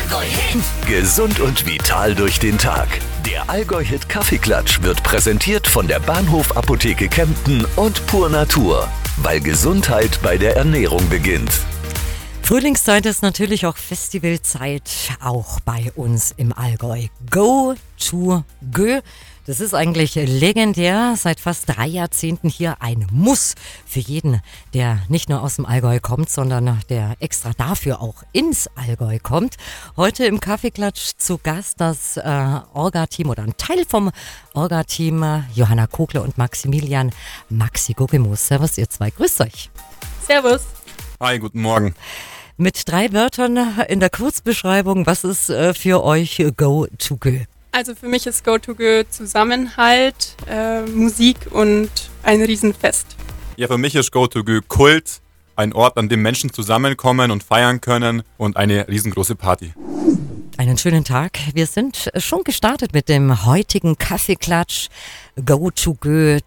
Allgäu-Hit. Gesund und vital durch den Tag. Der Allgäu-Hit Kaffeeklatsch wird präsentiert von der Bahnhof Apotheke Kempten und Pur Natur. Weil Gesundheit bei der Ernährung beginnt. Frühlingszeit ist natürlich auch Festivalzeit, auch bei uns im Allgäu. Go to Gö. Das ist eigentlich legendär, seit fast 3 Jahrzehnten hier ein Muss für jeden, der nicht nur aus dem Allgäu kommt, sondern der extra dafür auch ins Allgäu kommt. Heute im Kaffeeklatsch zu Gast das Orga-Team oder ein Teil vom Orga-Team, Johanna Kogle und Maximilian Maxi Guggemus. Servus ihr zwei, grüßt euch. Servus. Hi, guten Morgen. Mit 3 Wörtern in der Kurzbeschreibung, was ist für euch Go to Gö? Also für mich ist Go-To-Go Zusammenhalt, Musik und ein Riesenfest. Ja, für mich ist Go-To-Go Kult, ein Ort, an dem Menschen zusammenkommen und feiern können und eine riesengroße Party. Einen schönen Tag. Wir sind schon gestartet mit dem heutigen Kaffeeklatsch Go to Gö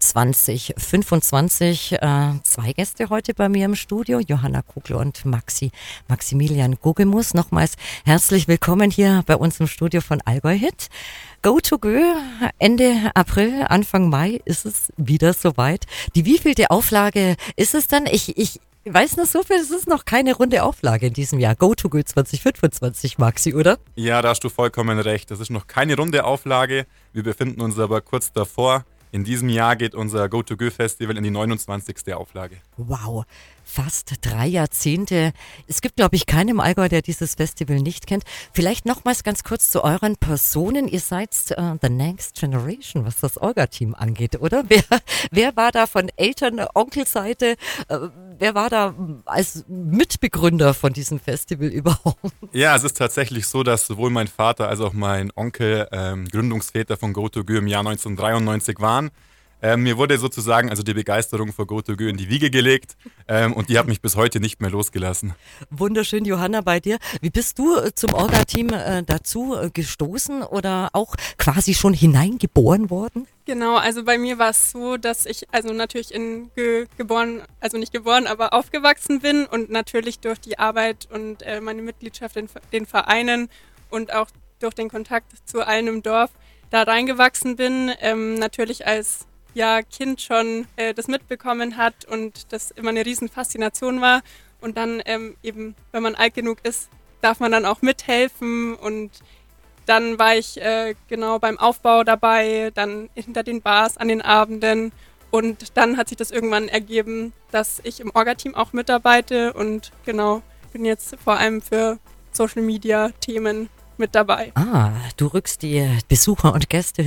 2025. 2 Gäste heute bei mir im Studio, Johanna Kogle und Maximilian Guggemus. Nochmals herzlich willkommen hier bei uns im Studio von Allgäu-Hit. Go to Gö, Ende April, Anfang Mai ist es wieder soweit. Die wievielte Auflage ist es dann? Ich weiß nur so viel, es ist noch keine runde Auflage in diesem Jahr. Go to Gö 2025, Maxi, oder? Ja, da hast du vollkommen recht. Das ist noch keine runde Auflage. Wir befinden uns aber kurz davor. In diesem Jahr geht unser Go-To-Go-Festival in die 29. Auflage. Wow, fast 3 Jahrzehnte. Es gibt, glaube ich, keinen im Allgäu, der dieses Festival nicht kennt. Vielleicht nochmals ganz kurz zu euren Personen. Ihr seid the next generation, was das Orga-Team angeht, oder? Wer war da von Eltern-, Onkelseite? Wer war da als Mitbegründer von diesem Festival überhaupt? Ja, es ist tatsächlich so, dass sowohl mein Vater als auch mein Onkel Gründungsväter von Go-To-Go im Jahr 1993 waren. Mir wurde sozusagen also die Begeisterung für Go-To-Go in die Wiege gelegt und die hat mich bis heute nicht mehr losgelassen. Wunderschön, Johanna, bei dir. Wie bist du zum Orga-Team dazu gestoßen oder auch quasi schon hineingeboren worden? Genau, also bei mir war es so, dass ich also natürlich in geboren, also nicht geboren, aber aufgewachsen bin und natürlich durch die Arbeit und meine Mitgliedschaft in den Vereinen und auch durch den Kontakt zu allen im Dorf da reingewachsen bin, natürlich als Kind schon das mitbekommen hat und das immer eine riesen Faszination war. Und dann eben, wenn man alt genug ist, darf man dann auch mithelfen. Und dann war ich genau beim Aufbau dabei, dann hinter den Bars an den Abenden. Und dann hat sich das irgendwann ergeben, dass ich im Orga-Team auch mitarbeite und genau, bin jetzt vor allem für Social-Media-Themen mit dabei. Du rückst die Besucher und Gäste,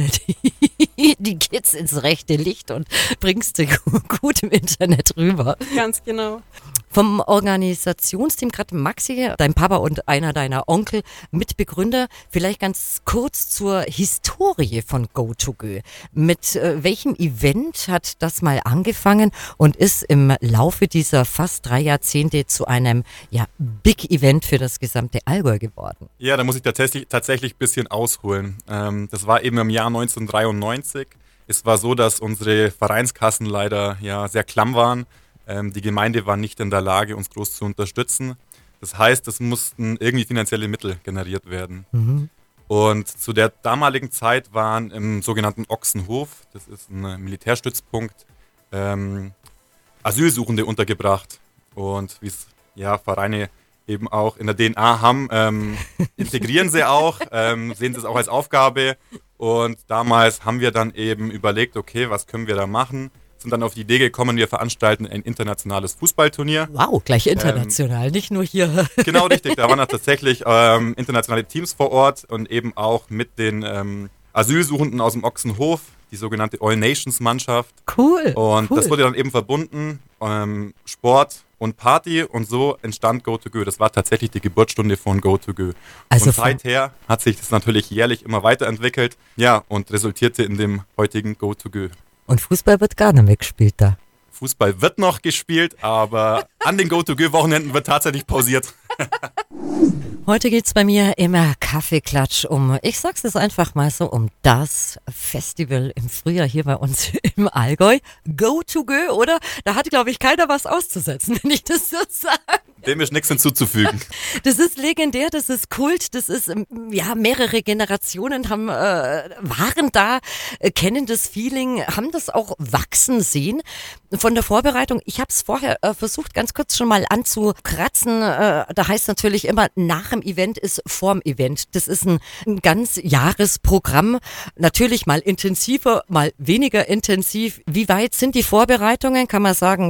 die Kids ins rechte Licht und bringst sie gut im Internet rüber. Ganz genau. Vom Organisationsteam, gerade Maxi, dein Papa und einer deiner Onkel, Mitbegründer, vielleicht ganz kurz zur Historie von Go to Gö. Mit welchem Event hat das mal angefangen und ist im Laufe dieser fast 3 Jahrzehnte zu einem Big Event für das gesamte Allgäu geworden? Ja, da muss ich tatsächlich ein bisschen ausholen. Das war eben im Jahr 1993. Es war so, dass unsere Vereinskassen leider sehr klamm waren. Die Gemeinde war nicht in der Lage, uns groß zu unterstützen. Das heißt, es mussten irgendwie finanzielle Mittel generiert werden. Mhm. Und zu der damaligen Zeit waren im sogenannten Ochsenhof, das ist ein Militärstützpunkt, Asylsuchende untergebracht. Und wie es Vereine eben auch in der DNA haben, integrieren sie auch, sehen sie es auch als Aufgabe. Und damals haben wir dann eben überlegt, okay, was können wir da machen? Sind dann auf die Idee gekommen, wir veranstalten ein internationales Fußballturnier. Wow, gleich international, nicht nur hier. Genau, richtig. Da waren dann tatsächlich internationale Teams vor Ort und eben auch mit den Asylsuchenden aus dem Ochsenhof, die sogenannte All-Nations-Mannschaft. Cool. Und das wurde dann eben verbunden, Sport und Party, und so entstand Go to Gö. Das war tatsächlich die Geburtsstunde von Go to Gö. Also und seither hat sich das natürlich jährlich immer weiterentwickelt, und resultierte in dem heutigen Go to Gö. Und Fußball wird gar nicht mehr gespielt da. Fußball wird noch gespielt, aber an den Go-To-Go-Wochenenden wird tatsächlich pausiert. Heute geht's bei mir im Kaffeeklatsch ich sag's jetzt einfach mal so, um das Festival im Frühjahr hier bei uns im Allgäu. Go to go, oder? Da hat, glaube ich, keiner was auszusetzen, wenn ich das so sage. Dem ist nichts hinzuzufügen. Das ist legendär, das ist Kult, das ist, ja, mehrere Generationen waren da, kennen das Feeling, haben das auch wachsen sehen. Von der Vorbereitung, ich habe es vorher versucht, ganz kurz schon mal anzukratzen. Da heißt natürlich immer, nach dem Event ist vorm Event. Das ist ein ganz Jahresprogramm. Natürlich mal intensiver, mal weniger intensiv. Wie weit sind die Vorbereitungen? Kann man sagen,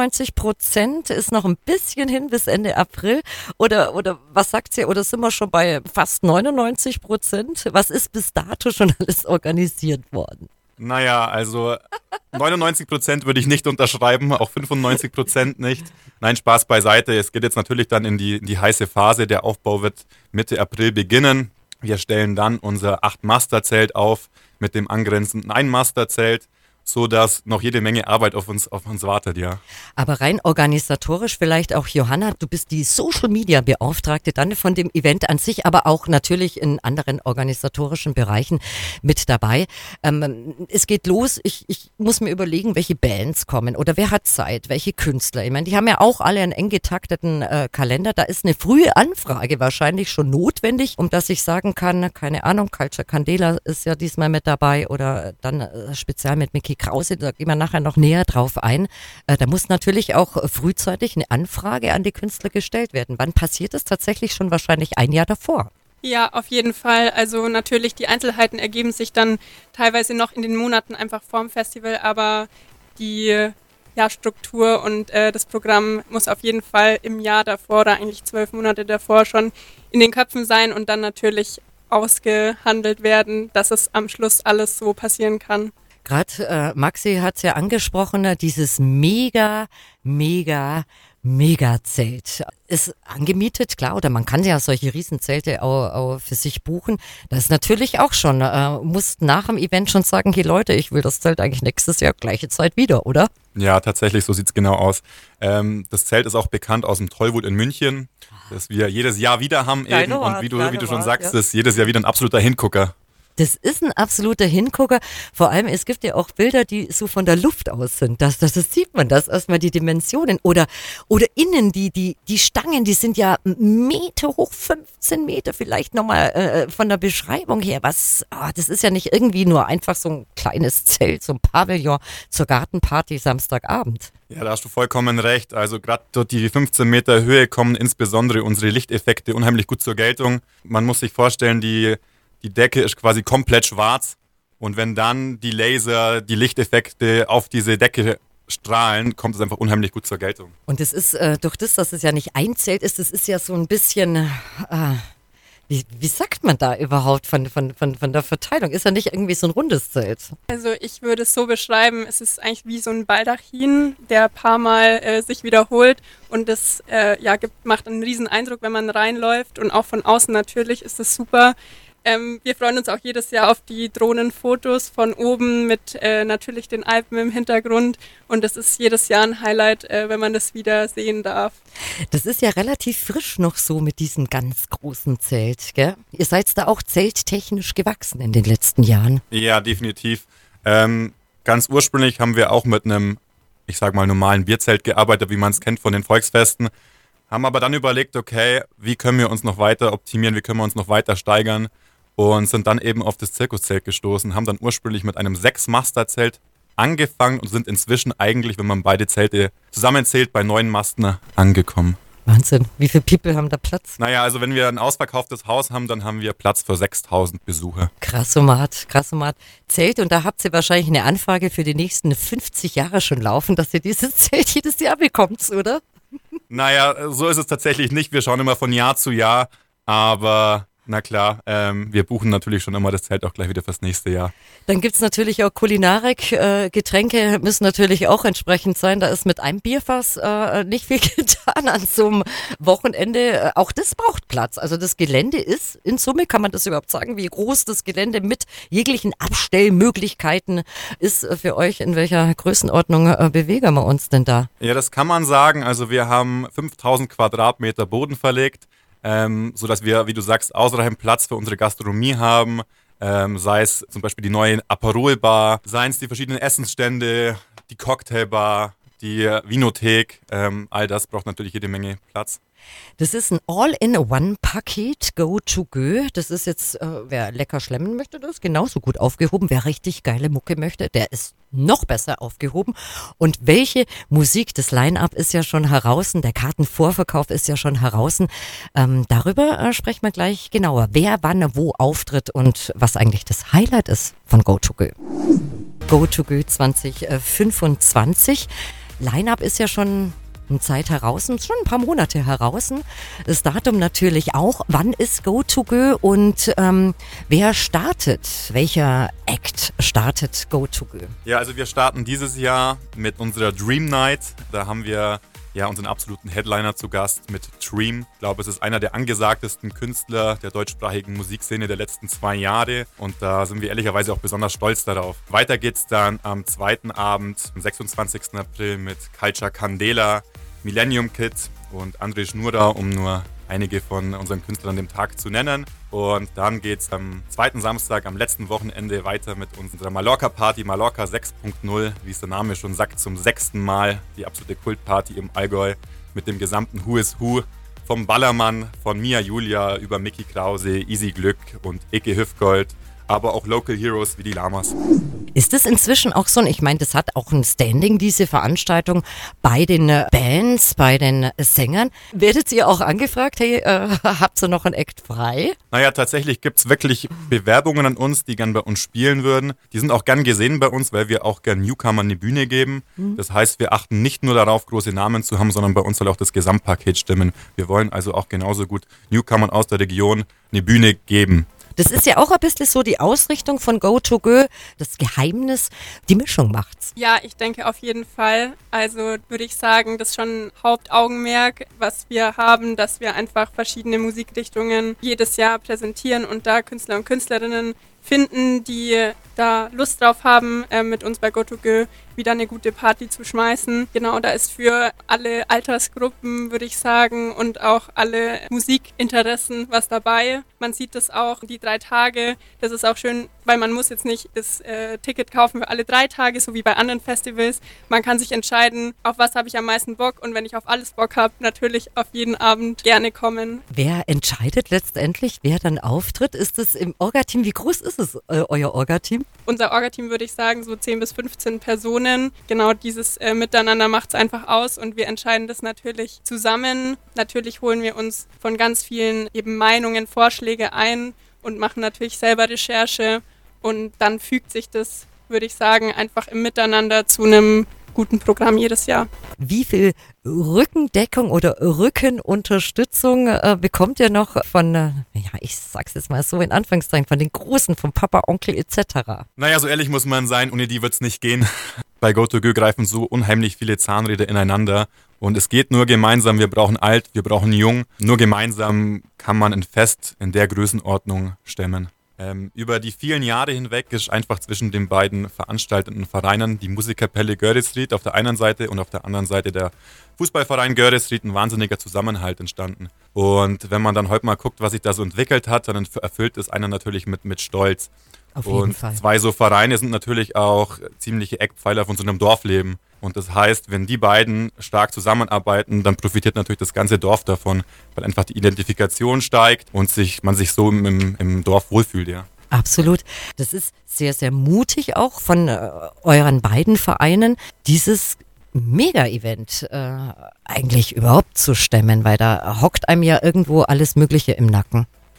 95% ist noch ein bisschen hin bis Ende April? Oder was sagt ihr? Oder sind wir schon bei fast 99%? Was ist bis dato schon alles organisiert worden? Naja, also 99% würde ich nicht unterschreiben, auch 95% nicht. Nein, Spaß beiseite. Es geht jetzt natürlich dann in die heiße Phase. Der Aufbau wird Mitte April beginnen. Wir stellen dann unser 8-Master-Zelt auf mit dem angrenzenden Ein-Master-Zelt, so dass noch jede Menge Arbeit auf uns wartet, ja. Aber rein organisatorisch vielleicht auch, Johanna, du bist die Social-Media-Beauftragte dann von dem Event an sich, aber auch natürlich in anderen organisatorischen Bereichen mit dabei. Es geht los, ich muss mir überlegen, welche Bands kommen oder wer hat Zeit, welche Künstler. Ich meine, die haben ja auch alle einen eng getakteten Kalender. Da ist eine frühe Anfrage wahrscheinlich schon notwendig, um dass ich sagen kann, keine Ahnung, Culture Candela ist ja diesmal mit dabei oder dann speziell mit Micky Krause, da gehen wir nachher noch näher drauf ein. Da muss natürlich auch frühzeitig eine Anfrage an die Künstler gestellt werden. Wann passiert das? Tatsächlich schon wahrscheinlich ein Jahr davor. Ja, auf jeden Fall. Also natürlich, die Einzelheiten ergeben sich dann teilweise noch in den Monaten einfach vorm Festival, aber die Struktur und das Programm muss auf jeden Fall im Jahr davor oder eigentlich 12 Monate davor schon in den Köpfen sein und dann natürlich ausgehandelt werden, dass es am Schluss alles so passieren kann. Gerade Maxi hat es ja angesprochen, dieses mega Zelt ist angemietet, klar, oder man kann ja solche Riesenzelte auch für sich buchen. Das ist natürlich auch schon, muss nach dem Event schon sagen, hey Leute, ich will das Zelt eigentlich nächstes Jahr gleiche Zeit wieder, oder? Ja, tatsächlich, so sieht's genau aus. Das Zelt ist auch bekannt aus dem Tollwood in München, das wir jedes Jahr wieder haben eben. Und wie du schon sagst, ist jedes Jahr wieder ein absoluter Hingucker. Das ist ein absoluter Hingucker. Vor allem, es gibt ja auch Bilder, die so von der Luft aus sind. Das sieht man, das erstmal die Dimensionen. Oder innen, die Stangen, die sind ja Meter hoch, 15 Meter vielleicht nochmal von der Beschreibung her. Das ist ja nicht irgendwie nur einfach so ein kleines Zelt, so ein Pavillon zur Gartenparty Samstagabend. Ja, da hast du vollkommen recht. Also gerade dort die 15 Meter Höhe kommen insbesondere unsere Lichteffekte unheimlich gut zur Geltung. Man muss sich vorstellen, die Decke ist quasi komplett schwarz und wenn dann die Laser, die Lichteffekte auf diese Decke strahlen, kommt es einfach unheimlich gut zur Geltung. Und es ist durch das, dass es ja nicht ein Zelt ist, es ist ja so ein bisschen, wie sagt man da überhaupt von der Verteilung? Ist ja nicht irgendwie so ein rundes Zelt. Also ich würde es so beschreiben, es ist eigentlich wie so ein Baldachin, der ein paar Mal sich wiederholt und das macht einen riesen Eindruck, wenn man reinläuft und auch von außen natürlich ist es super. Wir freuen uns auch jedes Jahr auf die Drohnenfotos von oben mit natürlich den Alpen im Hintergrund und das ist jedes Jahr ein Highlight, wenn man das wieder sehen darf. Das ist ja relativ frisch noch so mit diesem ganz großen Zelt, gell? Ihr seid da auch zelttechnisch gewachsen in den letzten Jahren. Ja, definitiv. Ganz ursprünglich haben wir auch mit einem, ich sag mal, normalen Bierzelt gearbeitet, wie man es kennt von den Volksfesten. Haben aber dann überlegt, okay, wie können wir uns noch weiter optimieren, wie können wir uns noch weiter steigern und sind dann eben auf das Zirkuszelt gestoßen, haben dann ursprünglich mit einem 6-Master-Zelt angefangen und sind inzwischen eigentlich, wenn man beide Zelte zusammenzählt, bei 9 Masten angekommen. Wahnsinn, wie viele People haben da Platz? Naja, also wenn wir ein ausverkauftes Haus haben, dann haben wir Platz für 6.000 Besucher. Krassomat. Zelt und da habt ihr wahrscheinlich eine Anfrage für die nächsten 50 Jahre schon laufen, dass ihr dieses Zelt jedes Jahr bekommt, oder? Naja, so ist es tatsächlich nicht. Wir schauen immer von Jahr zu Jahr, aber Na klar, wir buchen natürlich schon immer das Zelt auch gleich wieder fürs nächste Jahr. Dann gibt's natürlich auch Kulinarik, Getränke müssen natürlich auch entsprechend sein. Da ist mit einem Bierfass nicht viel getan an so einem Wochenende. Auch das braucht Platz. Also das Gelände ist, in Summe kann man das überhaupt sagen, wie groß das Gelände mit jeglichen Abstellmöglichkeiten ist für euch. In welcher Größenordnung bewegen wir uns denn da? Ja, das kann man sagen. Also wir haben 5000 Quadratmeter Boden verlegt, sodass wir, wie du sagst, ausreichend Platz für unsere Gastronomie haben. Sei es zum Beispiel die neue Aperol-Bar, seien es die verschiedenen Essensstände, die Cocktailbar, die Vinothek, all das braucht natürlich jede Menge Platz. Das ist ein All-in-One-Paket, Go-to-Go. Das ist jetzt, wer lecker schlemmen möchte, das ist genauso gut aufgehoben. Wer richtig geile Mucke möchte, der ist noch besser aufgehoben. Und welche Musik, das Line-Up ist ja schon heraus, der Kartenvorverkauf ist ja schon heraus. Darüber sprechen wir gleich genauer. Wer wann wo auftritt und was eigentlich das Highlight ist von Go-to-Go. Go-to-Go 2025. Line-Up ist ja schon eine Zeit heraus, schon ein paar Monate heraus. Das Datum natürlich auch. Wann ist Go-to-Go und wer startet? Welcher Act startet Go-to-Go? Ja, also wir starten dieses Jahr mit unserer Dream Night. Da haben wir ja unseren absoluten Headliner zu Gast mit Dream. Ich glaube, es ist einer der angesagtesten Künstler der deutschsprachigen Musikszene der letzten 2 Jahre und da sind wir ehrlicherweise auch besonders stolz darauf. Weiter geht's dann am zweiten Abend, am 26. April mit Culture Candela, Millennium Kid und André Schnurda, um nur einige von unseren Künstlern an dem Tag zu nennen. Und dann geht es am zweiten Samstag, am letzten Wochenende weiter mit unserer Mallorca-Party, Mallorca 6.0, wie es der Name schon sagt, zum 6. Mal die absolute Kultparty im Allgäu mit dem gesamten Who is Who, vom Ballermann, von Mia Julia über Mickey Krause, Easy Glück und Icke Hüftgold, aber auch Local Heroes wie die Lamas. Ist es inzwischen auch so, ich meine, das hat auch ein Standing, diese Veranstaltung, bei den Bands, bei den Sängern. Werdet ihr auch angefragt, hey, habt ihr noch ein Act frei? Naja, tatsächlich gibt es wirklich Bewerbungen an uns, die gern bei uns spielen würden. Die sind auch gern gesehen bei uns, weil wir auch gern Newcomern eine Bühne geben. Das heißt, wir achten nicht nur darauf, große Namen zu haben, sondern bei uns soll auch das Gesamtpaket stimmen. Wir wollen also auch genauso gut Newcomern aus der Region eine Bühne geben. Das ist ja auch ein bisschen so die Ausrichtung von Go-to-Go, das Geheimnis, die Mischung macht's. Ja, ich denke auf jeden Fall. Also würde ich sagen, das ist schon ein Hauptaugenmerk, was wir haben, dass wir einfach verschiedene Musikrichtungen jedes Jahr präsentieren und da Künstler und Künstlerinnen finden, die da Lust drauf haben, mit uns bei Go-to-Go wieder eine gute Party zu schmeißen. Genau, da ist für alle Altersgruppen, würde ich sagen, und auch alle Musikinteressen was dabei. Man sieht das auch, die 3 Tage, das ist auch schön, weil man muss jetzt nicht das Ticket kaufen für alle 3 Tage, so wie bei anderen Festivals. Man kann sich entscheiden, auf was habe ich am meisten Bock und wenn ich auf alles Bock habe, natürlich auf jeden Abend gerne kommen. Wer entscheidet letztendlich, wer dann auftritt? Ist es im Orga-Team? Wie groß ist es, euer Orga-Team? Unser Orga-Team würde ich sagen, so 10 bis 15 Personen. Genau dieses Miteinander macht es einfach aus und wir entscheiden das natürlich zusammen. Natürlich holen wir uns von ganz vielen eben Meinungen, Vorschläge ein und machen natürlich selber Recherche und dann fügt sich das, würde ich sagen, einfach im Miteinander zu einem guten Programm jedes Jahr. Wie viel Rückendeckung oder Rückenunterstützung bekommt ihr noch von, ja, ich sag's jetzt mal so in Anführungszeichen, von den Großen, vom Papa, Onkel etc.? Naja, so ehrlich muss man sein, ohne die wird's nicht gehen. Bei Go-to-Go greifen so unheimlich viele Zahnräder ineinander und es geht nur gemeinsam. Wir brauchen alt, wir brauchen jung. Nur gemeinsam kann man ein Fest in der Größenordnung stemmen. Über die vielen Jahre hinweg ist einfach zwischen den beiden veranstaltenden Vereinen die Musikkapelle Görresried auf der einen Seite und auf der anderen Seite der Fußballverein Görresried ein wahnsinniger Zusammenhalt entstanden. Und wenn man dann heute mal guckt, was sich da so entwickelt hat, dann erfüllt es einen natürlich mit Stolz. Auf jeden Fall. 2 so Vereine sind natürlich auch ziemliche Eckpfeiler von so einem Dorfleben. Und das heißt, wenn die beiden stark zusammenarbeiten, dann profitiert natürlich das ganze Dorf davon, weil einfach die Identifikation steigt und man sich so im Dorf wohlfühlt, ja. Absolut. Das ist sehr, sehr mutig auch von euren beiden Vereinen, dieses Mega-Event eigentlich überhaupt zu stemmen, weil da hockt einem ja irgendwo alles Mögliche im Nacken.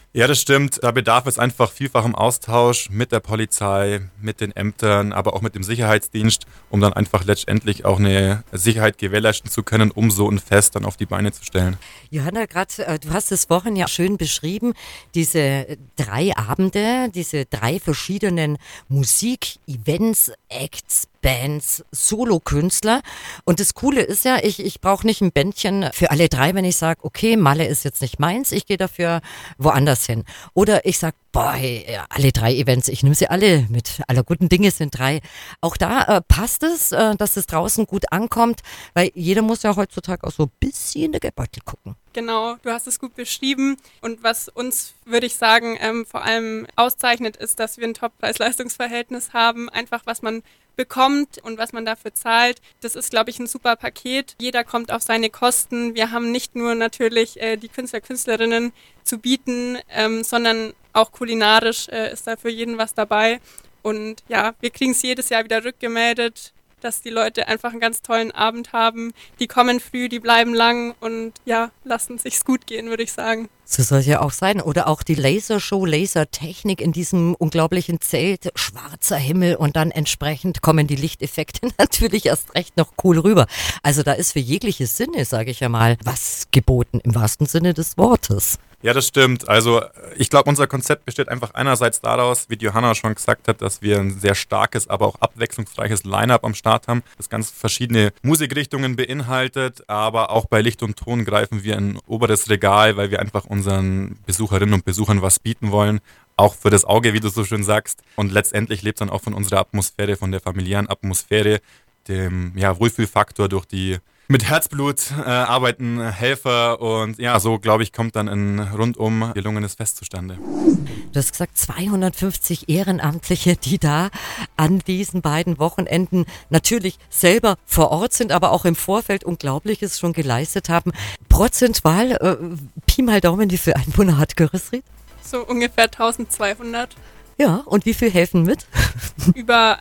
Ja, das stimmt. Da bedarf es einfach vielfachem Austausch mit der Polizei, mit den Ämtern, aber auch mit dem Sicherheitsdienst, um dann einfach letztendlich auch eine Sicherheit gewährleisten zu können, um so ein Fest dann auf die Beine zu stellen. Johanna, gerade, du hast es vorhin ja schön beschrieben, diese 3 Abende, diese 3 verschiedenen Musik-Events, Acts, Bands, Solokünstler. Und das Coole ist ja, ich brauche nicht ein Bändchen für alle 3, wenn ich sage, okay, Malle ist jetzt nicht meins, ich gehe dafür woanders hin. Oder ich sage, boah, hey, ja, alle 3 Events, ich nehme sie alle mit. Aller guten Dinge sind 3. Auch da passt es, dass es draußen gut ankommt, weil jeder muss ja heutzutage auch so ein bisschen in den Geldbeutel gucken. Genau, du hast es gut beschrieben. Und was uns, würde ich sagen, vor allem auszeichnet, ist, dass wir ein Top-Preis-Leistungs-Verhältnis haben. Einfach, was man bekommt und was man dafür zahlt. Das ist, glaube ich, ein super Paket. Jeder kommt auf seine Kosten. Wir haben nicht nur natürlich die Künstler, Künstlerinnen zu bieten, sondern auch kulinarisch ist da für jeden was dabei. Und ja, wir kriegen es jedes Jahr wieder rückgemeldet, dass die Leute einfach einen ganz tollen Abend haben. Die kommen früh, die bleiben lang und ja, lassen sich's gut gehen, würde ich sagen. So soll es ja auch sein. Oder auch die Lasershow, Lasertechnik in diesem unglaublichen Zelt, schwarzer Himmel und dann entsprechend kommen die Lichteffekte natürlich erst recht noch cool rüber. Also da ist für jegliche Sinne, sage ich ja mal, was geboten im wahrsten Sinne des Wortes. Ja, das stimmt. Also ich glaube, unser Konzept besteht einfach einerseits daraus, wie die Johanna schon gesagt hat, dass wir ein sehr starkes, aber auch abwechslungsreiches Line-Up am Start haben, das ganz verschiedene Musikrichtungen beinhaltet, aber auch bei Licht und Ton greifen wir in ein oberes Regal, weil wir einfach unseren Besucherinnen und Besuchern was bieten wollen, auch für das Auge, wie du so schön sagst. Und letztendlich lebt dann auch von unserer Atmosphäre, von der familiären Atmosphäre, dem Wohlfühlfaktor durch die mit Herzblut arbeiten Helfer und ja, so glaube ich, kommt dann ein rundum gelungenes Fest zustande. Du hast gesagt, 250 Ehrenamtliche, die da an diesen beiden Wochenenden natürlich selber vor Ort sind, aber auch im Vorfeld Unglaubliches schon geleistet haben. Prozentual, Pi mal Daumen, wie viele Einwohner hat Görresried? So ungefähr 1200. Ja, und wie viel helfen mit? Über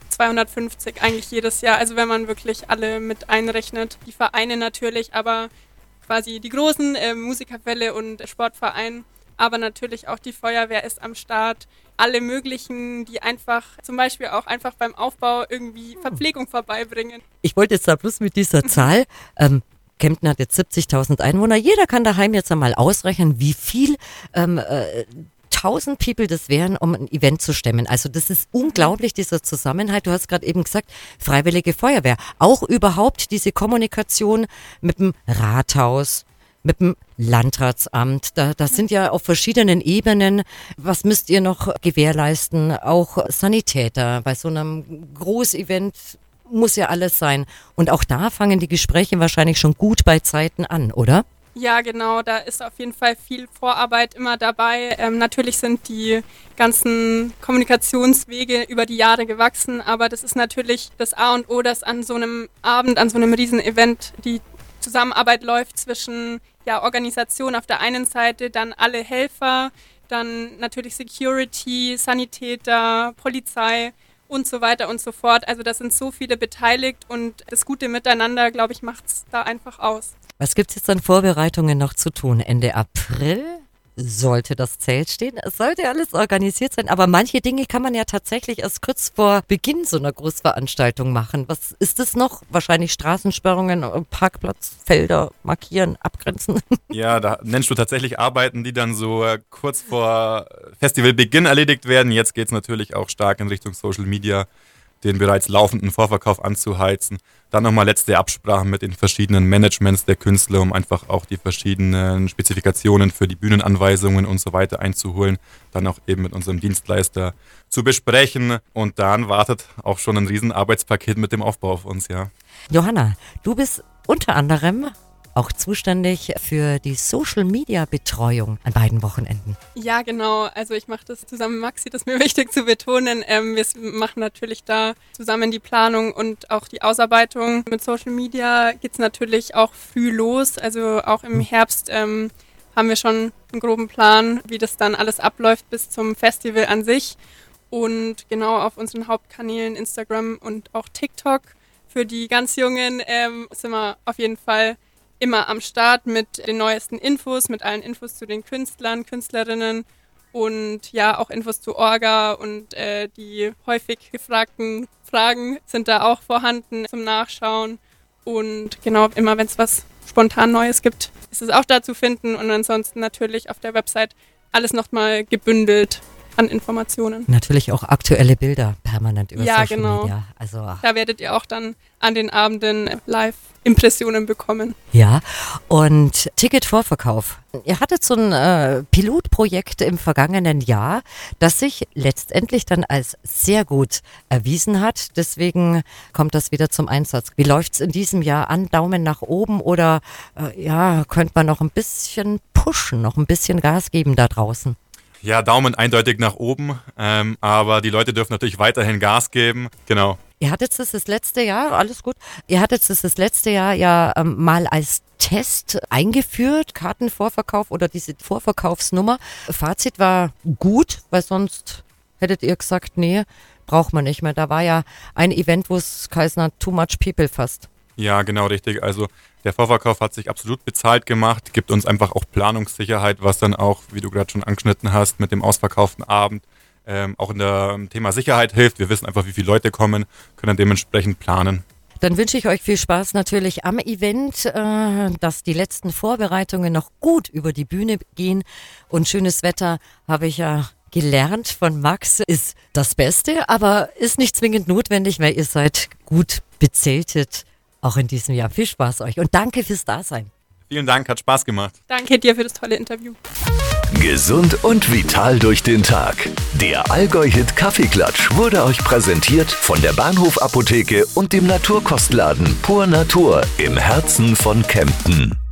250 eigentlich jedes Jahr, also wenn man wirklich alle mit einrechnet. Die Vereine natürlich, aber quasi die großen Musikerwelle und Sportverein, aber natürlich auch die Feuerwehr ist am Start. Alle möglichen, die einfach zum Beispiel auch einfach beim Aufbau irgendwie Verpflegung vorbeibringen. Ich wollte jetzt da bloß mit dieser Zahl, Kempten hat jetzt 70.000 Einwohner, jeder kann daheim jetzt einmal ausrechnen, wie viel 1000 People das wären, um ein Event zu stemmen. Also das ist unglaublich, dieser Zusammenhalt. Du hast gerade eben gesagt, Freiwillige Feuerwehr. Auch überhaupt diese Kommunikation mit dem Rathaus, mit dem Landratsamt. Das sind ja auf verschiedenen Ebenen. Was müsst ihr noch gewährleisten? Auch Sanitäter. Bei so einem Großevent muss ja alles sein. Und auch da fangen die Gespräche wahrscheinlich schon gut bei Zeiten an, oder? Ja, genau, da ist auf jeden Fall viel Vorarbeit immer dabei. Natürlich sind die ganzen Kommunikationswege über die Jahre gewachsen, aber das ist natürlich das A und O, dass an so einem Abend, an so einem Riesenevent die Zusammenarbeit läuft zwischen Organisation auf der einen Seite, dann alle Helfer, dann natürlich Security, Sanitäter, Polizei und so weiter und so fort. Also da sind so viele beteiligt und das gute Miteinander, glaube ich, macht es da einfach aus. Was gibt es jetzt an Vorbereitungen noch zu tun? Ende April sollte das Zelt stehen. Es sollte alles organisiert sein, aber manche Dinge kann man ja tatsächlich erst kurz vor Beginn so einer Großveranstaltung machen. Was ist es noch? Wahrscheinlich Straßensperrungen, Parkplatzfelder markieren, abgrenzen. Ja, da nennst du tatsächlich Arbeiten, die dann so kurz vor Festivalbeginn erledigt werden. Jetzt geht es natürlich auch stark in Richtung Social Media, den bereits laufenden Vorverkauf anzuheizen. Dann nochmal letzte Absprachen mit den verschiedenen Managements der Künstler, um einfach auch die verschiedenen Spezifikationen für die Bühnenanweisungen und so weiter einzuholen. Dann auch eben mit unserem Dienstleister zu besprechen. Und dann wartet auch schon ein Riesenarbeitspaket mit dem Aufbau auf uns, ja. Johanna, du bist unter anderem auch zuständig für die Social-Media-Betreuung an beiden Wochenenden. Ja, genau. Also ich mache das zusammen mit Maxi, das ist mir wichtig zu betonen. Wir machen natürlich da zusammen die Planung und auch die Ausarbeitung. Mit Social Media geht es natürlich auch früh los. Also auch im Herbst haben wir schon einen groben Plan, wie das dann alles abläuft bis zum Festival an sich. Und genau auf unseren Hauptkanälen Instagram und auch TikTok für die ganz Jungen sind wir auf jeden Fall immer am Start mit den neuesten Infos, mit allen Infos zu den Künstlern, Künstlerinnen Und ja, auch Infos zu Orga und die häufig gefragten Fragen sind da auch vorhanden zum Nachschauen. Und genau, immer wenn es was spontan Neues gibt, ist es auch da zu finden. Und ansonsten natürlich auf der Website alles nochmal gebündelt an Informationen. Natürlich auch aktuelle Bilder permanent über Ja, Social genau. Media. Also, Da werdet ihr auch dann an den Abenden Live-Impressionen bekommen. ja, und Ticketvorverkauf. Ihr hattet so ein Pilotprojekt im vergangenen Jahr, das sich letztendlich dann als sehr gut erwiesen hat. Deswegen kommt das wieder zum Einsatz. Wie läuft's in diesem Jahr an? Daumen nach oben oder könnte man noch ein bisschen pushen, noch ein bisschen Gas geben da draußen? Ja, Daumen eindeutig nach oben, aber die Leute dürfen natürlich weiterhin Gas geben. Genau. Ihr hattet es das letzte Jahr, alles gut, ihr hattet es das letzte Jahr ja mal als Test eingeführt, Kartenvorverkauf oder diese Vorverkaufsnummer. Fazit war gut, weil sonst hättet ihr gesagt, nee, braucht man nicht mehr. Da war ja ein Event, wo es geheißen hat, too much people fast. Ja, genau, richtig. Also der Vorverkauf hat sich absolut bezahlt gemacht, gibt uns einfach auch Planungssicherheit, was dann auch, wie du gerade schon angeschnitten hast, mit dem ausverkauften Abend auch in der Thema Sicherheit hilft. Wir wissen einfach, wie viele Leute kommen, können dementsprechend planen. Dann wünsche ich euch viel Spaß natürlich am Event, dass die letzten Vorbereitungen noch gut über die Bühne gehen. Und schönes Wetter, habe ich ja gelernt von Max, ist das Beste, aber ist nicht zwingend notwendig, weil ihr seid gut bezeltet, auch in diesem Jahr. Viel Spaß euch und danke fürs Dasein. Vielen Dank, hat Spaß gemacht. Danke dir für das tolle Interview. Gesund und vital durch den Tag. Der Allgäu-Hit Kaffeeklatsch wurde euch präsentiert von der Bahnhof Apotheke und dem Naturkostladen Pur Natur im Herzen von Kempten.